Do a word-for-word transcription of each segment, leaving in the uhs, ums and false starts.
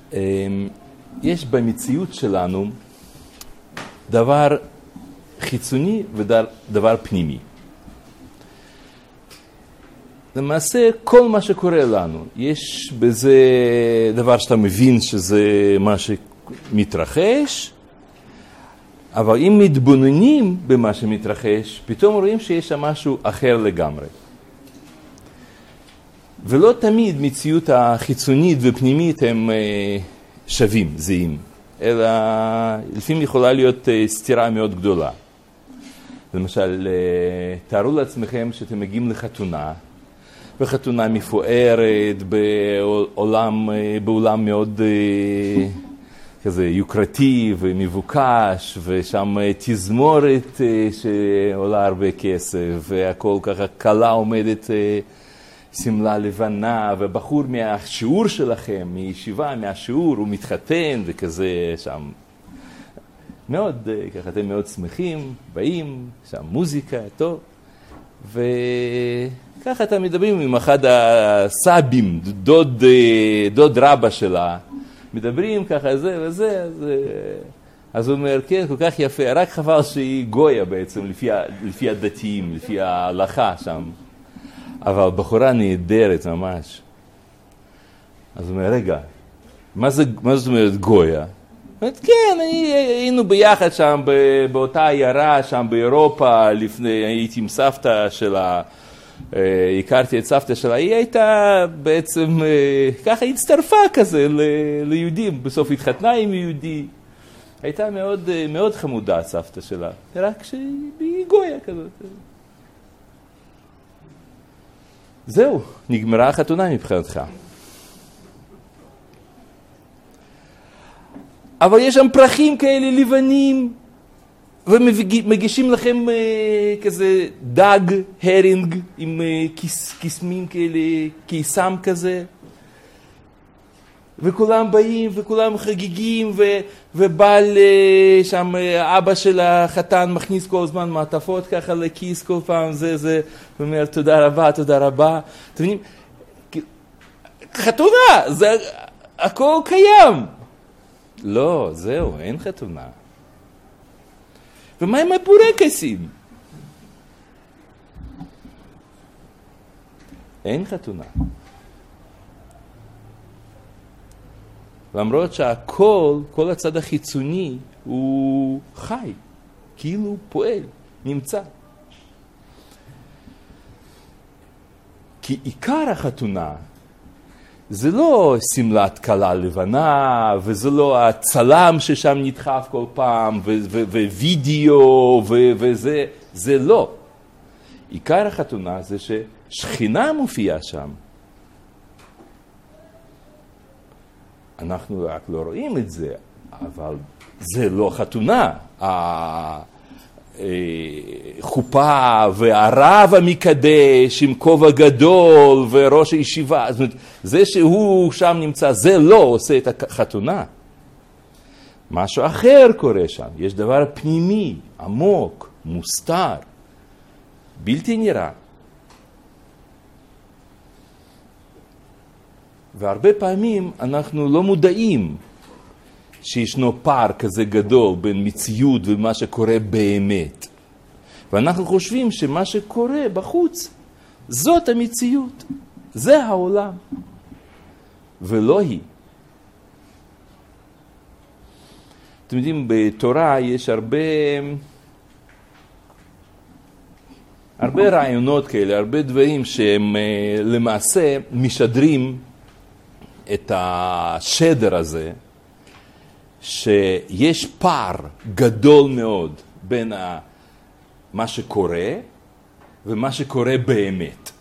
יש במציאות שלנו דבר חיצוני ודבר פנימי. למעשה, כל מה שקורה לנו, יש בזה דבר שאתה מבין שזה מה שמתרחש, אבל אם מתבוננים במה שמתרחש, פתאום רואים שיש שם משהו אחר לגמרי. ולא תמיד מציאות החיצונית ופנימית הם שווים, זהים, אלא לפעמים יכולה להיות סתירה מאוד גדולה. למשל, תארו לעצמכם שאתם מגיעים לחתונה, וחתונה מפוארת בעולם, בעולם מאוד כזה יוקרתי ומבוקש, ושם תזמורת שעולה הרבה כסף, והכל ככה קלה עומדת סמלה לבנה, ובחור מהשיעור שלכם, מישיבה, מהשיעור, הוא מתחתן, וכזה שם מאוד, ככה אתם מאוד שמחים, באים, שם מוזיקה, טוב, וככה אתם מדברים עם אחד הסבים, דוד, דוד רבא שלה, מדברים ככה זה וזה, אז, אז הוא אומר, כן, כל כך יפה, רק חבל שהיא גויה בעצם, לפי, לפי הדתיים, לפי ההלכה שם. אבל בחורה נהדרת ממש. אז הוא אומר, רגע, מה, זה, מה זאת אומרת גויה? אומרת, כן, היינו ביחד שם, באותה עיירה שם באירופה, לפני, הייתי עם סבתא שלה, הכרתי את סבתא שלה, היא הייתה בעצם, ככה הצטרפה כזה ליהודים, בסוף התחתנה עם יהודי. הייתה מאוד, מאוד חמודה סבתא שלה, רק שהיא גויה כזאת. זהו, נגמרה החתונה מבחינתך. אבל יש שם פרחים כאלה לבנים, ומגישים לכם uh, כזה דג, הרינג, עם uh, כיס, כיסמים כאלה, קיסם כזה. וכולם באים, וכולם חגיגים, ו, ובעל uh, שם, uh, אבא של החתן מכניס כל הזמן מעטפות ככה לכיס כל פעם, זה, זה, ואומר תודה רבה, תודה רבה. אתם מבינים? חתונה, זה הכל קיים. לא, זהו, אין חתונה. ומה עם הבורקסים? אין חתונה. למרות שהכל, כל הצד החיצוני הוא חי, כאילו פועל, נמצא. כי עיקר החתונה זה לא סמלת כלה לבנה, וזה לא הצלם ששם נדחף כל פעם, ווידאו, וזה, זה לא. עיקר החתונה זה ששכינה מופיעה שם. אנחנו רק לא רואים את זה, אבל זה לא חתונה. חופה והרב המקדש עם כובע גדול וראש הישיבה, זאת אומרת, זה שהוא שם נמצא, זה לא עושה את החתונה. משהו אחר קורה שם, יש דבר פנימי, עמוק, מוסתר, בלתי נראה. והרבה פעמים אנחנו לא מודעים שישנו פער כזה גדול בין מציאות ומה שקורה באמת. ואנחנו חושבים שמה שקורה בחוץ, זאת המציאות. זה העולם. ולא היא. אתם יודעים, בתורה יש הרבה, הרבה רעיונות כאלה, הרבה דברים שהם למעשה משדרים את השדר הזה, שיש פער גדול מאוד בין מה שקורה ומה שקורה באמת.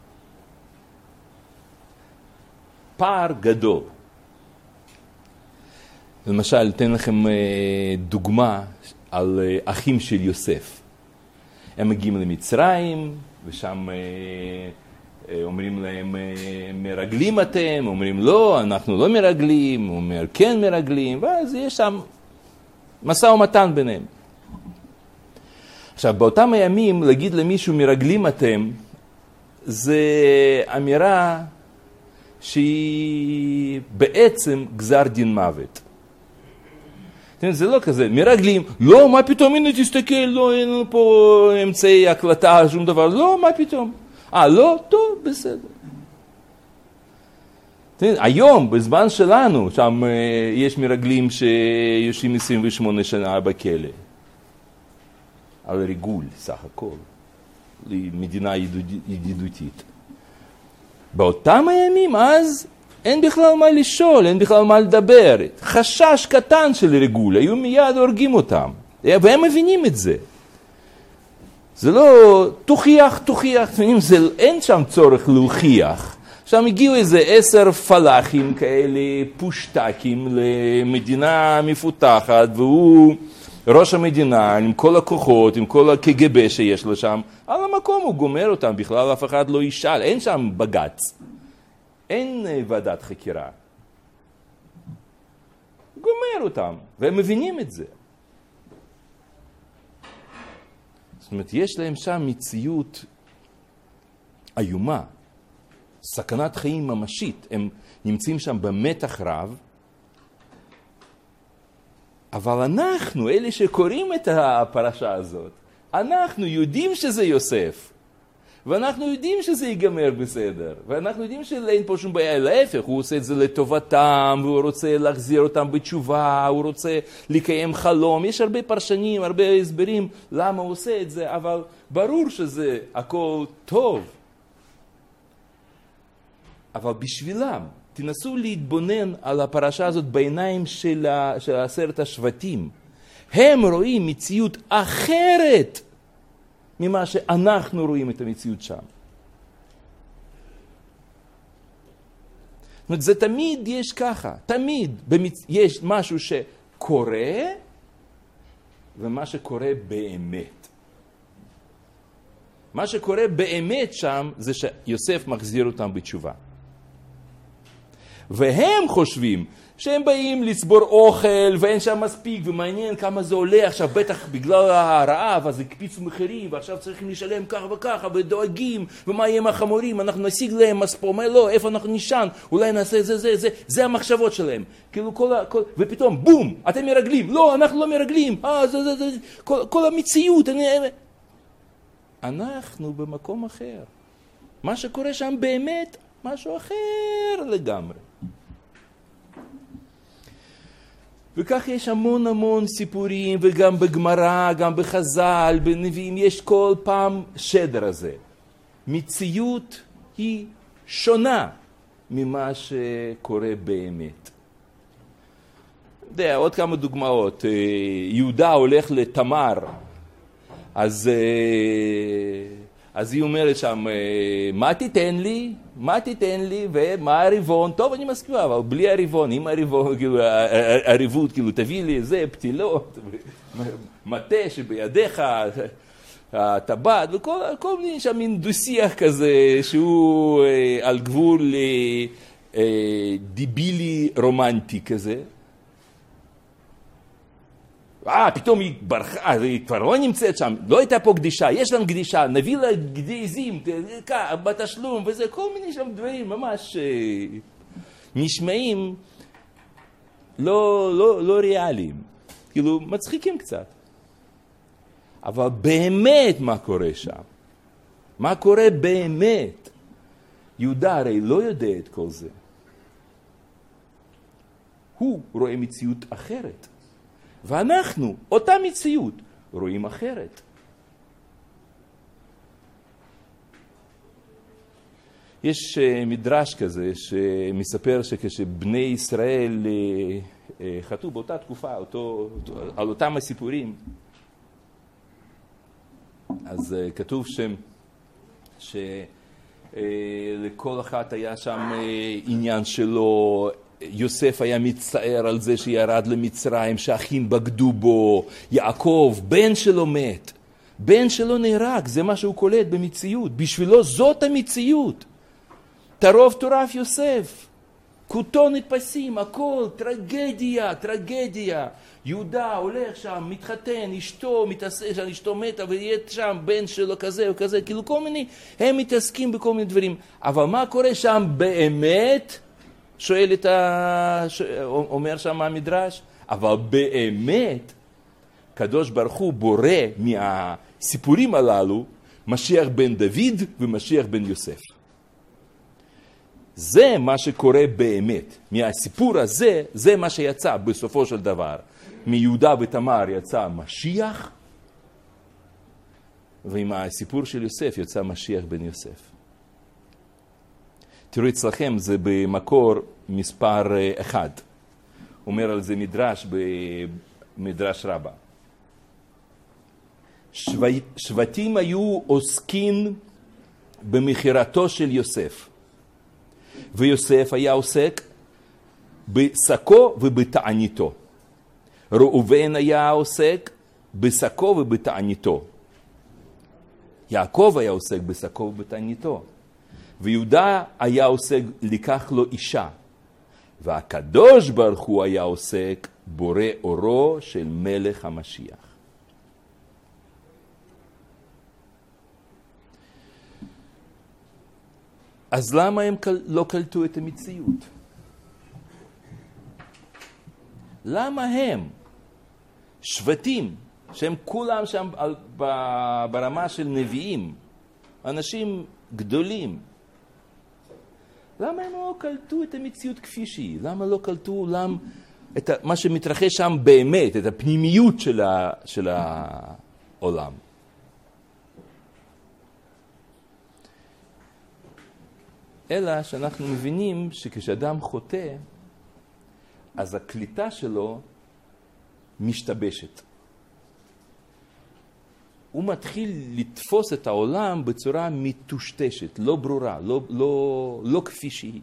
פער גדול. למשל, אתן לכם דוגמה על אחים של יוסף. הם מגיעים למצרים, ושם אומרים להם, מרגלים אתם? אומרים, לא, אנחנו לא מרגלים. הוא אומר, כן מרגלים. ואז יש שם משא ומתן ביניהם. עכשיו, באותם הימים, להגיד למישהו מרגלים אתם, זה אמירה שהיא בעצם גזר דין מוות. זה לא כזה, מרגלים, לא, מה פתאום, הנה תסתכל, לא, אין לנו פה אמצעי הקלטה, שום דבר, לא, מה פתאום? אה, לא, טוב, בסדר. היום, בזמן שלנו, שם יש מרגלים שיושבים עשרים ושמונה שנה בכלא. על ריגול, סך הכל. למדינה ידידותית. באותם הימים, אז אין בכלל מה לשאול, אין בכלל מה לדבר. חשש קטן של ריגול, היו מיד הורגים אותם. והם מבינים את זה. זה לא תוכיח, תוכיח, זה, אין שם צורך להוכיח. שם הגיעו איזה עשר פלאחים כאלה, פושטקים למדינה מפותחת, והוא ראש המדינה עם כל הכוחות, עם כל ה-קג"ב שיש לו שם, על המקום הוא גומר אותם, בכלל אף אחד לא ישאל, אין שם בג"ץ, אין ועדת חקירה. גומר אותם, והם מבינים את זה. זאת אומרת, יש להם שם מציאות איומה, סכנת חיים ממשית, הם נמצאים שם במתח רב, אבל אנחנו, אלה שקוראים את הפרשה הזאת, אנחנו יודעים שזה יוסף, ואנחנו יודעים שזה ייגמר בסדר, ואנחנו יודעים שאין פה שום בעיה, להפך, הוא עושה את זה לטובתם, והוא רוצה להחזיר אותם בתשובה, הוא רוצה לקיים חלום, יש הרבה פרשנים, הרבה הסברים למה הוא עושה את זה, אבל ברור שזה הכל טוב. אבל בשבילם, תנסו להתבונן על הפרשה הזאת בעיניים של, ה, של עשרת השבטים. הם רואים מציאות אחרת ממה שאנחנו רואים את המציאות שם. זאת אומרת, זה תמיד יש ככה, תמיד במצ... יש משהו שקורה ומה שקורה באמת. מה שקורה באמת שם זה שיוסף מחזיר אותם בתשובה. והם חושבים שהם באים לצבור אוכל ואין שם מספיק ומעניין כמה זה עולה עכשיו, בטח בגלל הרעב אז הקפיצו מחירים ועכשיו צריכים לשלם כך וככה ודואגים ומה יהיה עם החמורים, אנחנו נשיג להם מספור, מה לא, איפה אנחנו נשען, אולי נעשה זה זה זה, זה המחשבות שלהם, כאילו כל, כל, ופתאום בום, אתם מרגלים, לא אנחנו לא מרגלים, אה זה זה זה, כל, כל המציאות, אני, אנחנו במקום אחר, מה שקורה שם באמת משהו אחר לגמרי. וכך יש המון המון סיפורים, וגם בגמרא, גם בחז"ל, בנביאים, יש כל פעם שדר הזה. מציאות היא שונה ממה שקורה באמת. יודע, עוד כמה דוגמאות. יהודה הולך לתמר, אז... אז היא אומרת שם, מה תיתן לי? מה תיתן לי? ומה הריבון? טוב, אני מסכימה, אבל בלי הריבון, עם הריבון, כאילו, הריבות, כאילו, תביא לי איזה פתילות, מטה שבידיך, הטבעת, וכל כל מיני שם מין דו-שיח כזה, שהוא על גבול דיבילי רומנטי כזה. אה, פתאום היא ברחה, היא כבר לא נמצאת שם, לא הייתה פה קדישה, יש לנו קדישה, נביא לה גדיזים, בתשלום וזה, כל מיני שם דברים ממש נשמעים לא, לא, לא ריאליים, כאילו מצחיקים קצת. אבל באמת מה קורה שם? מה קורה באמת? יהודה הרי לא יודע את כל זה. הוא רואה מציאות אחרת. ואנחנו, אותה מציאות, רואים אחרת. יש מדרש כזה שמספר שכשבני ישראל חטאו באותה תקופה, אותו, על אותם הסיפורים, אז כתוב שם שלכל אחת היה שם עניין שלו, יוסף היה מצטער על זה שירד למצרים, שאחים בגדו בו, יעקב, בן שלו מת, בן שלו נהרג, זה מה שהוא קולט במציאות, בשבילו זאת המציאות. טרוף טורף יוסף, כותו נתפסים, הכל, טרגדיה, טרגדיה. יהודה הולך שם, מתחתן, אשתו מתעסק, אשתו מתה ויהיה שם בן שלו כזה או כזה, כאילו כל מיני, הם מתעסקים בכל מיני דברים. אבל מה קורה שם באמת? שואל את ה... אומר שם המדרש, אבל באמת, קדוש ברוך הוא בורא מהסיפורים הללו, משיח בן דוד ומשיח בן יוסף. זה מה שקורה באמת. מהסיפור הזה, זה מה שיצא בסופו של דבר. מיהודה ותמר יצא משיח, ועם הסיפור של יוסף יצא משיח בן יוסף. תראו אצלכם, זה במקור מספר אחד. אומר על זה מדרש במדרש רבה. שבטים היו עוסקים במחירתו של יוסף. ויוסף היה עוסק בשקו ובתעניתו. ראובן היה עוסק בשקו ובתעניתו. יעקב היה עוסק בשקו ובתעניתו. ויהודה היה עוסק לקח לו אישה. והקדוש ברוך הוא היה עוסק בורא אורו של מלך המשיח. אז למה הם לא קלטו את המציאות? למה הם, שבטים, שהם כולם שם ברמה של נביאים, אנשים גדולים, למה הם לא קלטו את המציאות כפי שהיא? למה לא קלטו למה, את מה שמתרחש שם באמת, את הפנימיות של, ה, של העולם? אלא שאנחנו מבינים שכשאדם חוטא, אז הקליטה שלו משתבשת. הוא מתחיל לתפוס את העולם בצורה מטושטשת, לא ברורה, לא, לא, לא כפי שהיא.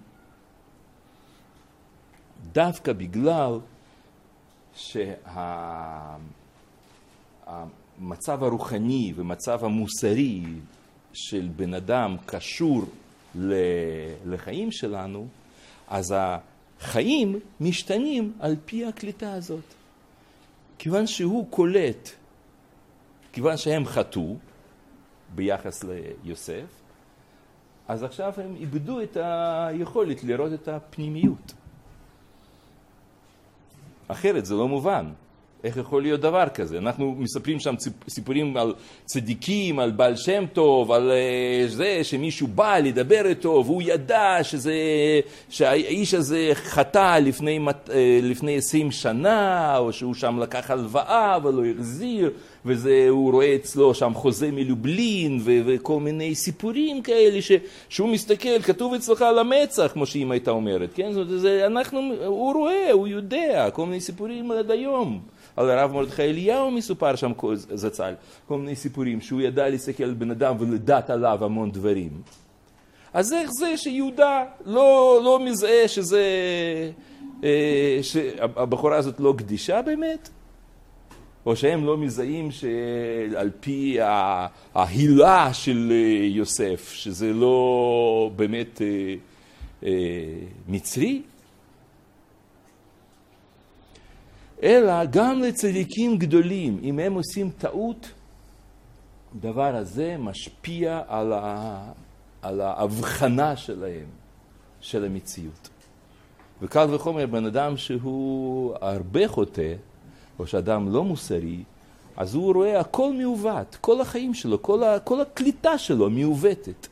דווקא בגלל שהמצב הרוחני ומצב המוסרי של בן אדם קשור לחיים שלנו, אז החיים משתנים על פי הקליטה הזאת. כיוון שהוא קולט, כיוון שהם חטאו ביחס ליוסף, אז עכשיו הם איבדו את היכולת לראות את הפנימיות. אחרת זה לא מובן. איך יכול להיות דבר כזה? אנחנו מספרים שם סיפורים על צדיקים, על בעל שם טוב, על זה שמישהו בא לדבר איתו, והוא ידע שזה, שהאיש הזה חטא לפני, לפני עשרים שנה, או שהוא שם לקח הלוואה ולא החזיר, והוא רואה אצלו שם חוזה מלובלין, ו- וכל מיני סיפורים כאלה, ש- שהוא מסתכל, כתוב אצלך על המצח, כמו שאמא הייתה אומרת, כן? זאת אומרת, זה, אנחנו, הוא רואה, הוא יודע, כל מיני סיפורים עד היום. על הרב מרדכי אליהו מסופר שם זצ"ל, כל מיני סיפורים, שהוא ידע להסתכל על בן אדם ולדעת עליו המון דברים. אז איך זה שיהודה לא, לא מזהה שזה, שהבחורה הזאת לא קדישה באמת? או שהם לא מזהים שעל פי ההילה של יוסף, שזה לא באמת מצרי? אלא גם לצדיקים גדולים, אם הם עושים טעות, הדבר הזה משפיע על, ה, על ההבחנה שלהם, של המציאות. וקל וחומר, בן אדם שהוא הרבה חוטא, או שאדם לא מוסרי, אז הוא רואה הכל מעוות, כל החיים שלו, כל, ה, כל הקליטה שלו מעוותת.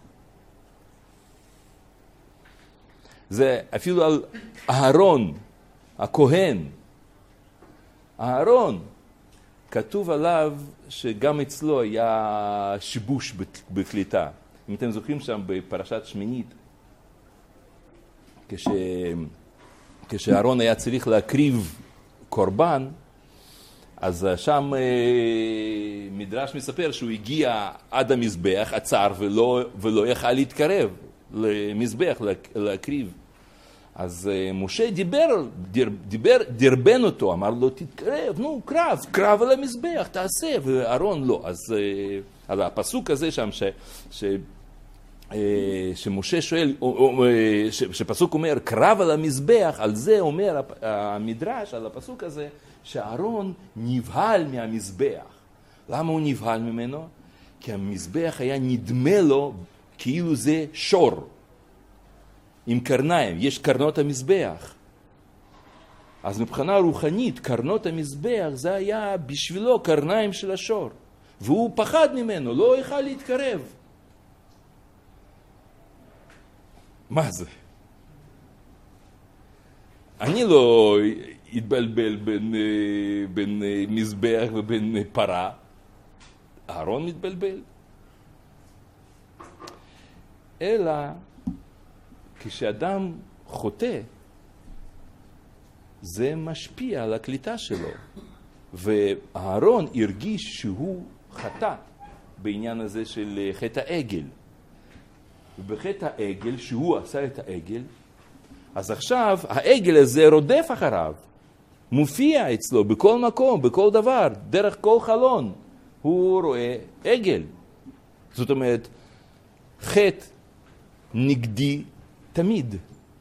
זה אפילו על אהרון, הכהן, אהרון, כתוב עליו שגם אצלו היה שיבוש בקליטה. אם אתם זוכרים שם בפרשת שמינית, כש... כשאהרון היה צריך להקריב קורבן, אז שם מדרש מספר שהוא הגיע עד המזבח, עצר ולא, ולא יכל להתקרב למזבח להקריב. אז משה דיבר, דיבר, דרבן אותו, אמר לו, תתקרב, נו, קרב, קרב על המזבח, תעשה, ואהרון לא. אז, אז הפסוק הזה שם, ש, שמשה שואל, שפסוק אומר, קרב על המזבח, על זה אומר המדרש, על הפסוק הזה, שאהרון נבהל מהמזבח. למה הוא נבהל ממנו? כי המזבח היה נדמה לו כאילו זה שור, עם קרניים, יש קרנות המזבח. אז מבחינה רוחנית, קרנות המזבח זה היה בשבילו קרניים של השור. והוא פחד ממנו, לא יוכל להתקרב. מה זה? אני לא התבלבל בין, בין מזבח ובין פרה. אהרון מתבלבל. אלא כשאדם חוטא, זה משפיע על הקליטה שלו. ואהרון הרגיש שהוא חטא בעניין הזה של חטא העגל. ובחטא העגל, שהוא עשה את העגל, אז עכשיו העגל הזה רודף אחריו, מופיע אצלו בכל מקום, בכל דבר, דרך כל חלון, הוא רואה עגל. זאת אומרת, חטא נגדי תמיד.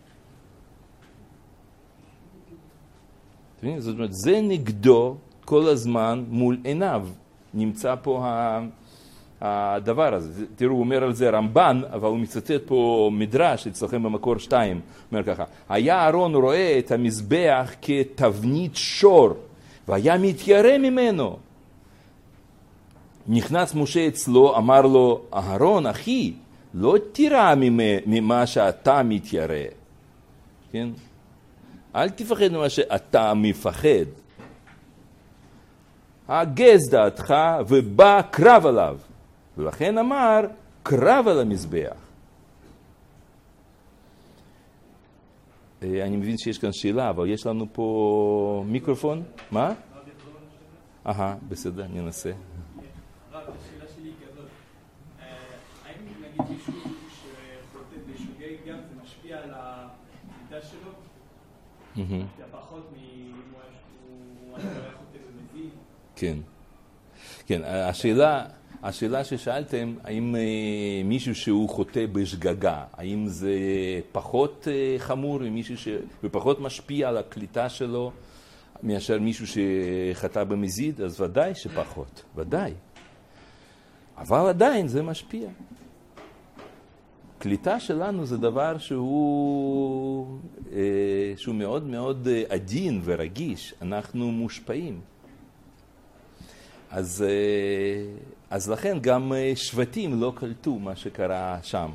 זאת אומרת, זה נגדו כל הזמן מול עיניו. נמצא פה הדבר הזה. תראו, הוא אומר על זה רמב"ן, אבל הוא מצטט פה מדרש, אצלכם במקור שתיים. הוא אומר ככה, היה אהרון רואה את המזבח כתבנית שור, והיה מתיירא ממנו. נכנס משה אצלו, אמר לו, אהרון, אחי, לא תירא ממה שאתה מתיירא. כן? אל תפחד ממה שאתה מפחד. הגז דעתך ובא קרב עליו. ולכן אמר, קרב על המזבח. אני מבין שיש כאן שאלה, אבל יש לנו פה מיקרופון. מה? אהה, בסדר, אני אנסה. הרב, השאלה שלי היא כזאת. האם נגיד מישהו שחוטא בשוגג גם, זה משפיע על הקליטה שלו? זה פחות מאם הוא היה חוטא במזיד? כן. כן, השאלה... השאלה ששאלתם, האם מישהו שהוא חוטא בשגגה, האם זה פחות חמור ממישהו ש... ופחות משפיע על הקליטה שלו מאשר מישהו שחטא במזיד? אז ודאי שפחות, ודאי. אבל עדיין זה משפיע. קליטה שלנו זה דבר שהוא, שהוא מאוד מאוד עדין ורגיש. אנחנו מושפעים. אז, אז לכן גם שבטים לא קלטו מה שקרה שם.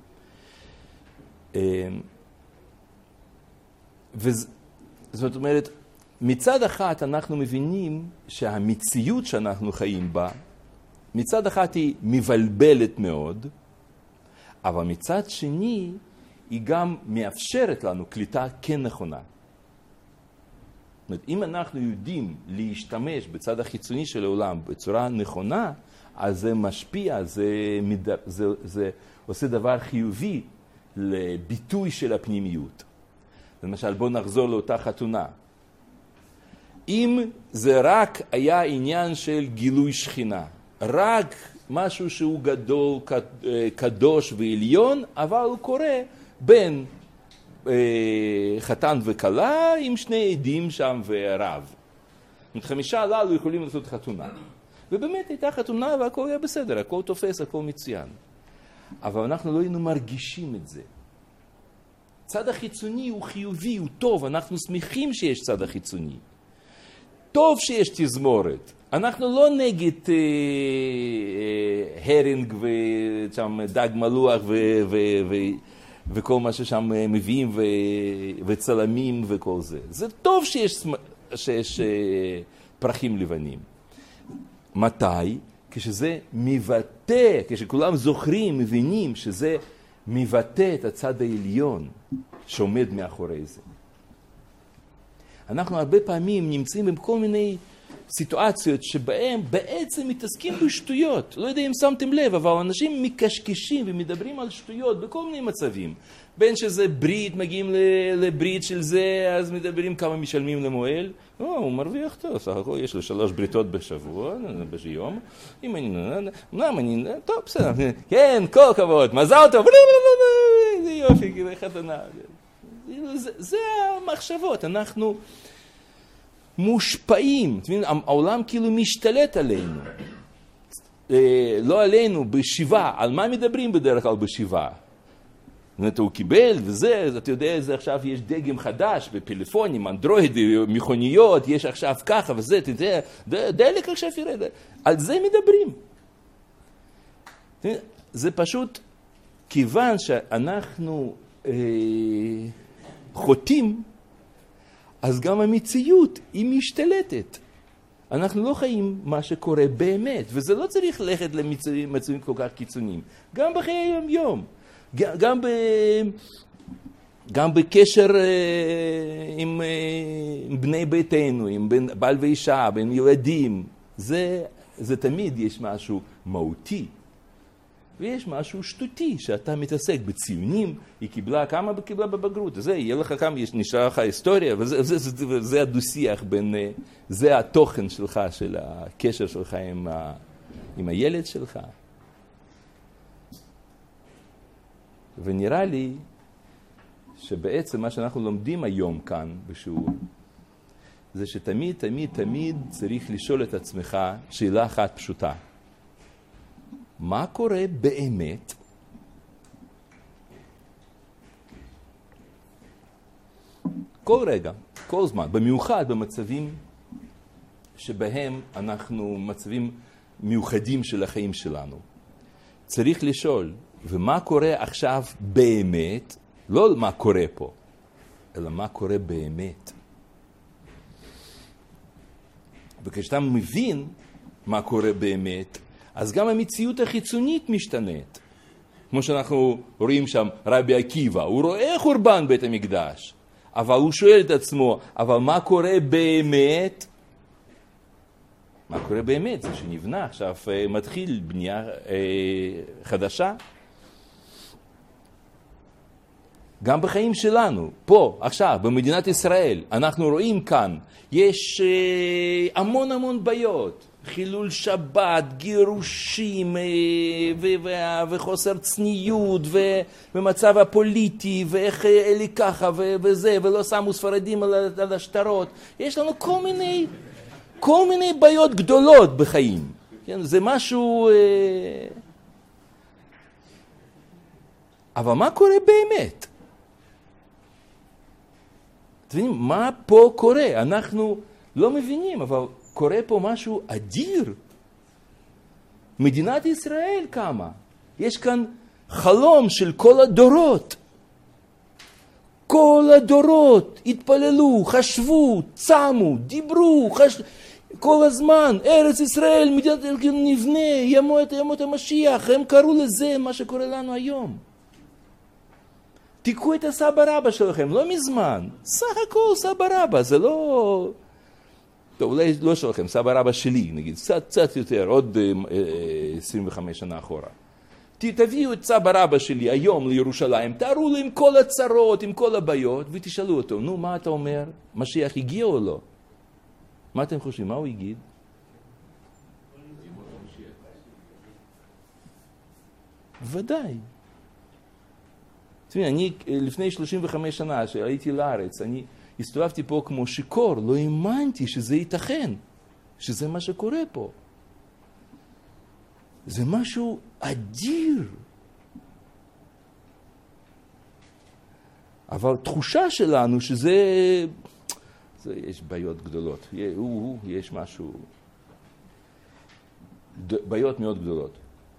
וזאת אומרת, מצד אחד אנחנו מבינים שהמציאות שאנחנו חיים בה, מצד אחד היא מבלבלת מאוד, אבל מצד שני היא גם מאפשרת לנו קליטה כן נכונה. זאת אומרת, אם אנחנו יודעים להשתמש בצד החיצוני של העולם בצורה נכונה, אז זה משפיע, זה, זה, זה, זה עושה דבר חיובי לביטוי של הפנימיות. למשל, בואו נחזור לאותה חתונה. אם זה רק היה עניין של גילוי שכינה, רק משהו שהוא גדול, קדוש ועליון, אבל הוא קורה בין חתן וכלה עם שני עדים שם ורב. חמישה הללו יכולים לעשות חתונה. ובאמת הייתה חתונה והכל היה בסדר, הכל תופס, הכל מצוין. אבל אנחנו לא היינו מרגישים את זה. צד החיצוני הוא חיובי, הוא טוב, אנחנו שמחים שיש צד החיצוני. טוב שיש תזמורת. אנחנו לא נגד אה, אה, הרינג ושם דג מלוח ו... ו, ו וכל מה ששם מביאים ו... וצלמים וכל זה. זה טוב שיש, שיש פרחים לבנים. מתי? כשזה מבטא, כשכולם זוכרים, מבינים שזה מבטא את הצד העליון שעומד מאחורי זה. אנחנו הרבה פעמים נמצאים בכל מיני סיטואציות שבהם בעצם מתעסקים בשטויות. לא יודע אם שמתם לב, אבל אנשים מקשקשים ומדברים על שטויות בכל מיני מצבים. בין שזה ברית, מגיעים לברית של זה, אז מדברים כמה משלמים למועל. לא, הוא מרוויח טוב, סך הכל יש לו שלוש בריתות בשבוע, ביום. אם אני... למה אני... טוב, בסדר. כן, כל כבוד, מזל טוב. זה יופי, כדי חתונה. זה המחשבות, אנחנו מושפעים. העולם כאילו משתלט עלינו. לא עלינו, בשיבה. על מה מדברים בדרך כלל בשיבה? הוא קיבל וזה, אתה יודע, זה עכשיו יש דגם חדש בפלאפונים, אנדרואיד, מכוניות, יש עכשיו ככה וזה, אתה יודע, דלק עכשיו ירד. על זה מדברים. זה פשוט כיוון שאנחנו אה, חוטאים, אז גם המציאות היא משתלטת. אנחנו לא חיים מה שקורה באמת, וזה לא צריך ללכת למצבים כל כך קיצוניים. גם בחיי היום-יום. גם, ב, גם בקשר עם, עם בני ביתנו, עם בן, בעל ואישה, בין ילדים, זה, זה תמיד יש משהו מהותי. ויש משהו שטותי, שאתה מתעסק בציונים, היא קיבלה, כמה קיבלה בבגרות, זה, יהיה לך כמה, יש, נשאר לך היסטוריה, וזה זה, זה, זה, זה הדו-שיח בין, זה התוכן שלך, של הקשר שלך עם, ה, עם הילד שלך. ונראה לי שבעצם מה שאנחנו לומדים היום כאן בשיעור, זה שתמיד, תמיד, תמיד צריך לשאול את עצמך שאלה אחת פשוטה. מה קורה באמת? כל רגע, כל זמן, במיוחד במצבים שבהם אנחנו מצבים מיוחדים של החיים שלנו. צריך לשאול, ומה קורה עכשיו באמת, לא מה קורה פה, אלא מה קורה באמת. וכשאתה מבין מה קורה באמת, אז גם המציאות החיצונית משתנית. כמו שאנחנו רואים שם רבי עקיבא, הוא רואה חורבן בית המקדש, אבל הוא שואל את עצמו, אבל מה קורה באמת? מה קורה באמת? זה שנבנה עכשיו, מתחיל בנייה חדשה. גם בחיים שלנו, פה, עכשיו, במדינת ישראל, אנחנו רואים כאן, יש המון המון בעיות. חילול שבת, גירושים וחוסר צניעות ומצב הפוליטי ואיך אלי ככה וזה ולא שמו ספרדים על השטרות. יש לנו כל מיני, כל מיני בעיות גדולות בחיים. זה משהו... אבל מה קורה באמת? אתם מבינים, מה פה קורה? אנחנו לא מבינים, אבל... קורה פה משהו אדיר. מדינת ישראל קמה. יש כאן חלום של כל הדורות. כל הדורות התפללו, חשבו, צמו, דיברו, חש... כל הזמן, ארץ ישראל, מדינת ישראל נבנה, ימות, ימות המשיח. הם קראו לזה מה שקורה לנו היום. תיקחו את הסבא רבא שלכם, לא מזמן. סך הכל סבא רבא, זה לא... טוב, אולי לא שלכם, סבא רבא שלי, נגיד, קצת, קצת יותר, עוד עשרים וחמש שנה אחורה. תביאו את סבא רבא שלי היום לירושלים, תארו לו עם כל הצרות, עם כל הבעיות, ותשאלו אותו, נו, מה אתה אומר? משיח הגיע או לא? מה אתם חושבים? מה הוא יגיד? ודאי. תראי, אני לפני שלושים וחמש שנה שהייתי לארץ, אני... הסתובבתי פה כמו שיקור, לא האמנתי שזה ייתכן, שזה מה שקורה פה. זה משהו אדיר. אבל תחושה שלנו שזה, זה, יש בעיות גדולות, יש משהו, בעיות מאוד גדולות.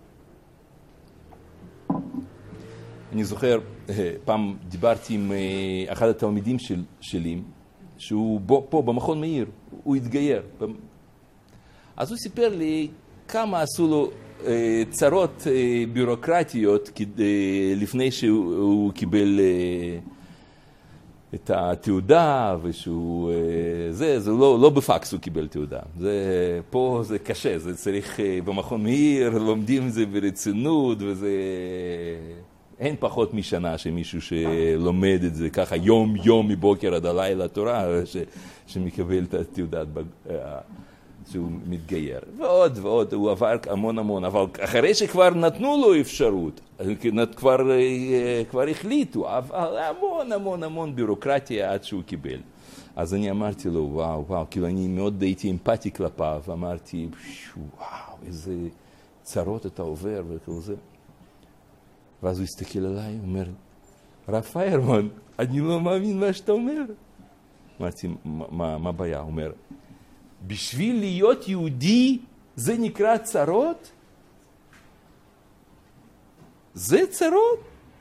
אני זוכר, פעם דיברתי עם אחד התלמידים של, שלי, שהוא בו, פה במכון מאיר, הוא התגייר. אז הוא סיפר לי כמה עשו לו צרות ביורוקרטיות לפני שהוא קיבל את התעודה, ושהוא, זה, זה לא, לא בפקס הוא קיבל תעודה. זה, פה זה קשה, זה צריך, במכון מאיר, לומדים את זה ברצינות, וזה, אין פחות משנה שמישהו שלומד את זה ככה יום יום מבוקר עד הלילה תורה, ש, שמקבל את התעודת, שהוא מתגייר. ועוד ועוד, הוא עבר המון המון, אבל אחרי שכבר נתנו לו אפשרות, כבר, כבר החליטו, אבל המון המון המון בירוקרטיה עד שהוא קיבל. אז אני אמרתי לו, וואו, וואו, כאילו אני מאוד הייתי אמפתי כלפיו, אמרתי, וואו, איזה צרות אתה עובר וכאילו זה. ואז הוא הסתכל עליי, הוא אומר, רב פיירמן, אני לא מאמין מה שאתה אומר. אמרתי, מה, מה הבעיה? הוא אומר, בשביל להיות יהודי זה נקרא צרות? זה צרות?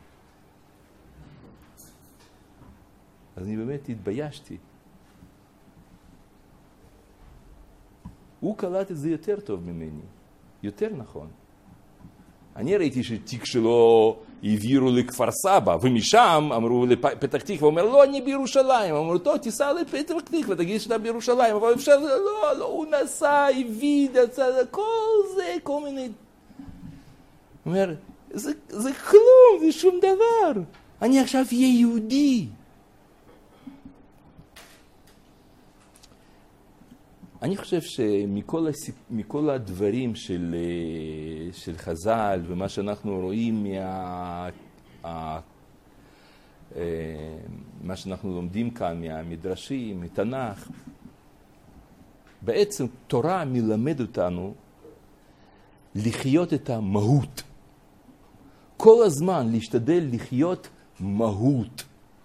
אז אני באמת התביישתי. הוא קלט את זה יותר טוב ממני, יותר נכון. אני ראיתי שתיק שלו העבירו לכפר סבא, ומשם אמרו לפתח תקווה, הוא אומר, לא, אני בירושלים. אמרו, טוב, תיסע לפתח תקווה, תגיד שאתה בירושלים. אבל אפשר, לא, לא, הוא נסע, הביא, כל זה, כל מיני... הוא אומר, זה, זה כלום, זה שום דבר. אני עכשיו אהיה יהודי. אני חושב שמכל הסיפ... מכל הדברים של, של חז"ל ומה שאנחנו רואים מה... ה... מה שאנחנו לומדים כאן מהמדרשים, מתנ"ך, בעצם תורה מלמד אותנו לחיות את המהות. כל הזמן להשתדל לחיות מהות.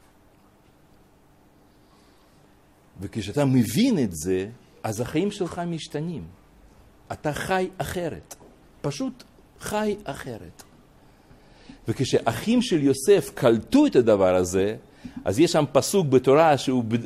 וכשאתה מבין את זה, אז החיים שלך משתנים. אתה חי אחרת. פשוט חי אחרת. וכשאחים של יוסף קלטו את הדבר הזה, אז יש שם פסוק בתורה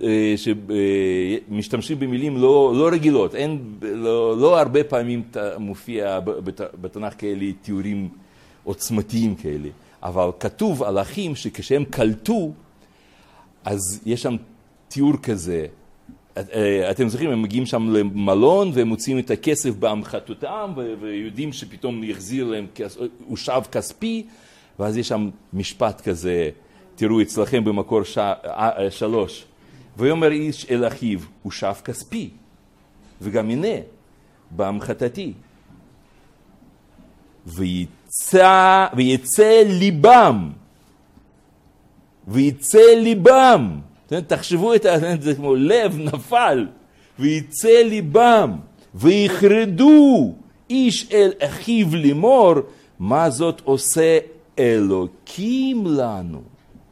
שמשתמשים במילים לא, לא רגילות. אין, לא, לא הרבה פעמים מופיע בתנ"ך כאלה תיאורים עוצמתיים כאלה. אבל כתוב על אחים שכשהם קלטו, אז יש שם תיאור כזה. אתם זוכרים, הם מגיעים שם למלון והם מוצאים את הכסף בהמחתותם ויודעים שפתאום יחזיר להם הושב כספי, ואז יש שם משפט כזה, תראו אצלכם במקור ש... שלוש, ויאמר איש אל אחיו, הושב כספי, וגם הנה, בהמחתתי, ויצא, ויצא ליבם, ויצא ליבם, תחשבו את זה כמו לב נפל, ויצא ליבם, ויחרדו איש אל אחיו לאמור, מה זאת עושה אלוקים לנו?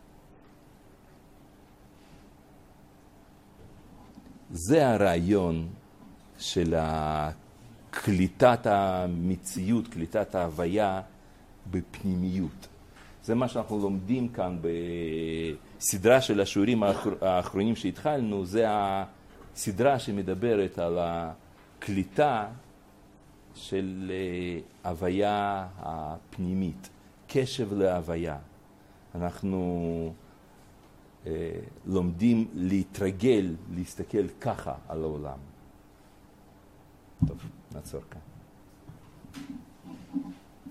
זה הרעיון של קליטת המציאות, קליטת ההוויה בפנימיות. זה מה שאנחנו לומדים כאן בסדרה של השיעורים האחרונים שהתחלנו, זה הסדרה שמדברת על הקליטה של ההוויה הפנימית, קשב להוויה. אנחנו אה, לומדים להתרגל, להסתכל ככה על העולם. טוב, נעצור כאן.